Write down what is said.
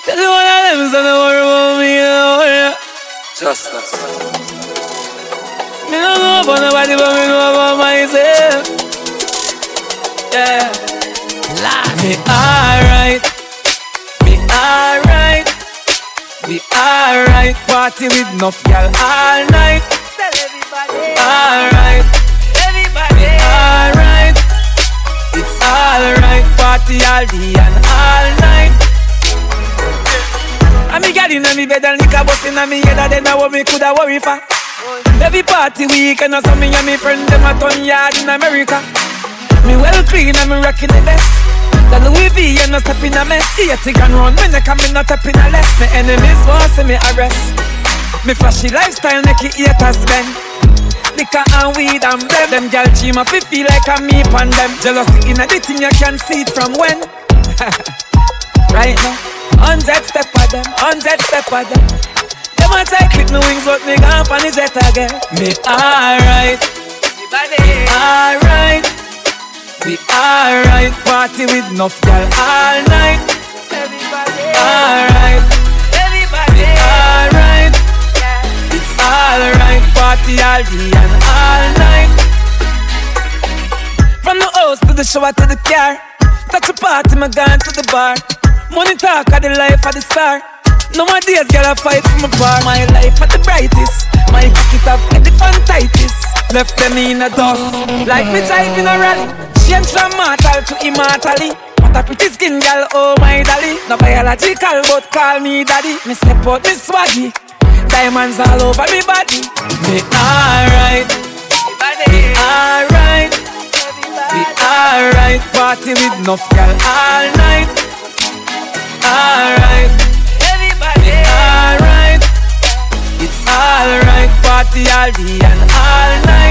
Tell you one of them, so don't worry about me, don't worry. Just us. Me don't know about nobody, but me know about myself. Yeah. Me alright. Me alright. We alright. Party with enough girl all night. Tell everybody. Alright. Everybody. Me alright. It's alright. Party all day and all night. And me got in me bed and liquor bustin' on me head. And then what me coulda worry for. Every party weekend or something and me friend them a ton yard in America. Me well clean and me rockin' the best. The Louis V and no step in a mess. See a tick and run when they come in, not up in a less. My enemies want see me arrest. Me flashy lifestyle make it haters bend. Liquor and weed and blem. Them gal dream of it feel like a me pan them. Jealousy in a the thing you can see it from when. Right now 100 step of them, 100 step of them. Them a try clip me wings but me gone pan the jet again. Me alright. Everybody. Alright. We alright, party with enough girl all night. Everybody. Alright, Everybody. we alright. Yeah. It's alright, party all day and all night. From the house to the shower to the car. Touch the party, my gone to the bar. Money talk of the life of the star. Nowadays, girl, I fight for my bar. My life at the brightest. My pocket up at the fantitis. Left them in a dust. Like me type in a rally. Change from mortal to immortally. What a pretty skin, girl, oh my dolly. No biological, but call me daddy. Me step out, me swaggy. Diamonds all over me body. Me alright. Everybody. Alright. We alright. Party with enough girl all night. Alright. Everybody. Alright. It's alright. Party all day and all night.